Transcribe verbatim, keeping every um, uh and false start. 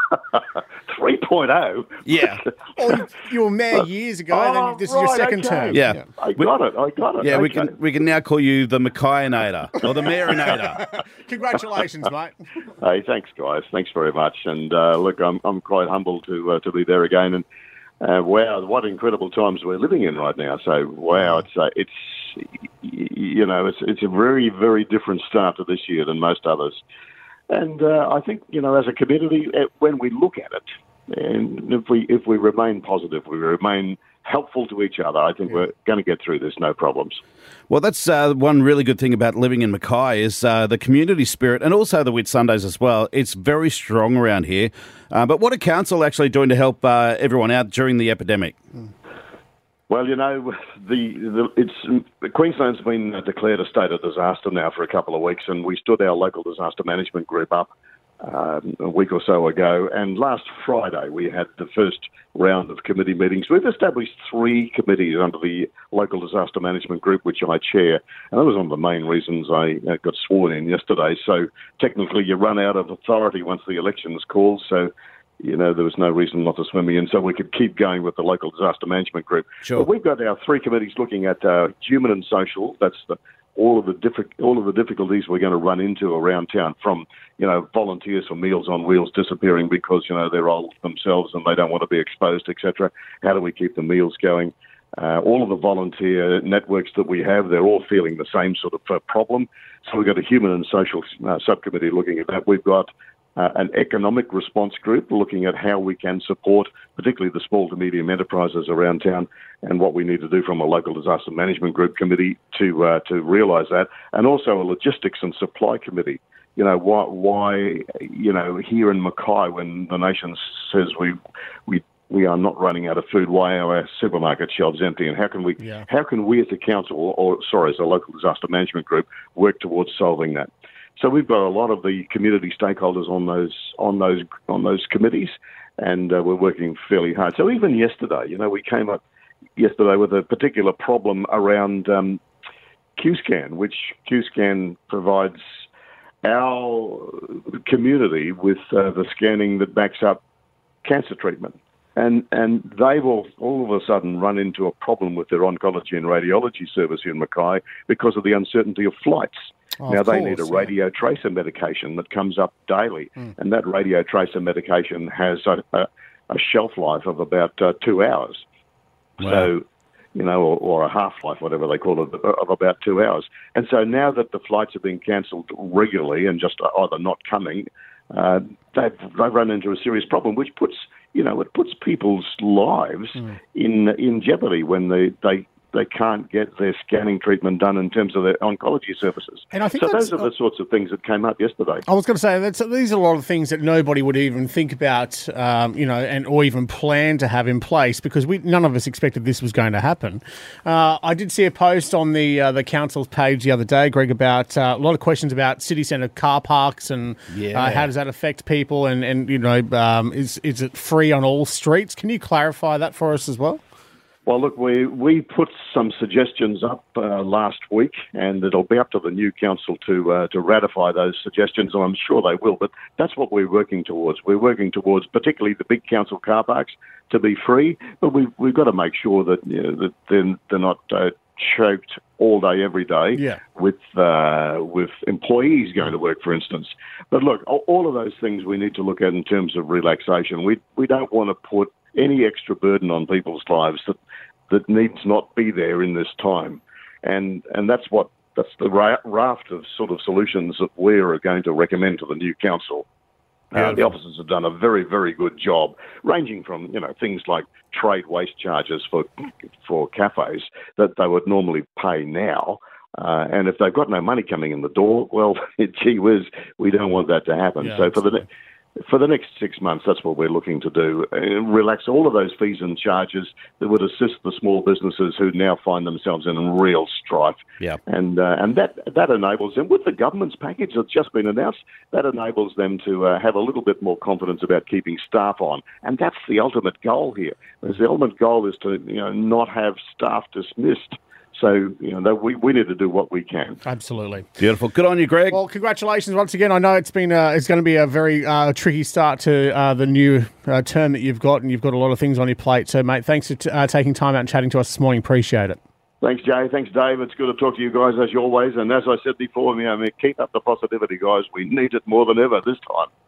three point oh? Yeah. Oh, you, you were mayor years ago, and Oh, then this right, is your second okay. term. Yeah. I got it, I got it. Yeah, okay. we can we can now call you the Mackay-nator or the Mayor-nator. Congratulations, mate. Hey, thanks, guys. Thanks very much. And uh, look, I'm I'm quite humbled to uh, to be there again. And uh, wow, what incredible times we're living in right now. So wow, it's uh, it's you know it's it's a very very different start to this year than most others. And uh, I think you know as a community, when we look at it, and if we if we remain positive, we remain helpful to each other, I think yeah. we're going to get through this no problems. Well, that's uh, one really good thing about living in Mackay is uh, the community spirit and also the Whitsundays as well. It's very strong around here. Uh, but what are council actually doing to help uh, everyone out during the epidemic? Well, you know, the, the it's Queensland's been declared a state of disaster now for a couple of weeks, and we stood our local disaster management group up Um, a week or so ago, and last Friday we had the first round of committee meetings. We've established three committees under the local disaster management group, which I chair, and that was one of the main reasons I uh, got sworn in yesterday. So technically you run out of authority once the election is called, so you know, there was no reason not to swim me in, so we could keep going with the local disaster management group. Sure. But we've got our three committees looking at uh, human and social. That's the all of the diffi- all of the difficulties we're going to run into around town, from, you know, volunteers for Meals on Wheels disappearing because, you know, they're old themselves and they don't want to be exposed, et cetera. How do we keep the meals going? Uh, all of the volunteer networks that we have, they're all feeling the same sort of uh, problem. So we've got a human and social uh, subcommittee looking at that. We've got uh, an economic response group looking at how we can support particularly the small to medium enterprises around town, and what we need to do from a local disaster management group committee to uh, to realise that, and also a logistics and supply committee. You know, why, why, you know, here in Mackay, when the nation says we we we are not running out of food, why are our supermarket shelves empty, and how can we yeah. how can we as a council, or, or sorry, as a local disaster management group, work towards solving that? So we've got a lot of the community stakeholders on those on those on those committees, and uh, we're working fairly hard. So even yesterday, you know, we came up yesterday with a particular problem around um, Qscan, which Qscan provides our community with uh, the scanning that backs up cancer treatment. And and they've all, all of a sudden run into a problem with their oncology and radiology service in Mackay because of the uncertainty of flights. Oh, now, of they course, need a yeah. radio tracer medication that comes up daily, mm. and that radio tracer medication has a, a, a shelf life of about uh, two hours. Wow. So, you know, or, or a half-life, whatever they call it, of about two hours. And so now that the flights are being cancelled regularly and just either not coming, uh, they've, they've run into a serious problem, which puts, you know, it puts people's lives mm. in in jeopardy when they, they they can't get their scanning treatment done in terms of their oncology services. And I think so that's, those are the sorts of things that came up yesterday. I was going to say, that's, these are a lot of things that nobody would even think about, um, you know, and or even plan to have in place, because we none of us expected this was going to happen. Uh, I did see a post on the uh, the council's page the other day, Greg, about uh, a lot of questions about city centre car parks and yeah. uh, how does that affect people, and, and you know, um, is is it free on all streets? Can you clarify that for us as well? Well, look, we, we put some suggestions up uh, last week, and it'll be up to the new council to uh, to ratify those suggestions, and I'm sure they will, but that's what we're working towards. We're working towards particularly the big council car parks to be free, but we've, we've got to make sure that, you know, that they're, they're not uh, choked all day, every day yeah. with uh, with employees going to work, for instance. But look, all of those things we need to look at in terms of relaxation. We we don't want to put any extra burden on people's lives that that needs not be there in this time. And and that's what that's the ra- raft of sort of solutions that we're going to recommend to the new council. Uh, the officers have done a very, very good job, ranging from, you know, things like trade waste charges for for cafes that they would normally pay now. Uh, and if they've got no money coming in the door, well, gee whiz, we don't want that to happen. Yeah, so for the For the next six months, that's what we're looking to do. Uh, relax all of those fees and charges that would assist the small businesses who now find themselves in real strife. Yeah. And uh, and that that enables them, with the government's package that's just been announced, that enables them to uh, have a little bit more confidence about keeping staff on. And that's the ultimate goal here. Because the ultimate goal is to, you know, not have staff dismissed. So, you know, that we, we need to do what we can. Absolutely. Beautiful. Good on you, Greg. Well, congratulations once again. I know it's been uh, it's going to be a very uh, tricky start to uh, the new uh, term that you've got, and you've got a lot of things on your plate. So, mate, thanks for t- uh, taking time out and chatting to us this morning. Appreciate it. Thanks, Jay. Thanks, Dave. It's good to talk to you guys as always. And as I said before, you know, keep up the positivity, guys. We need it more than ever this time.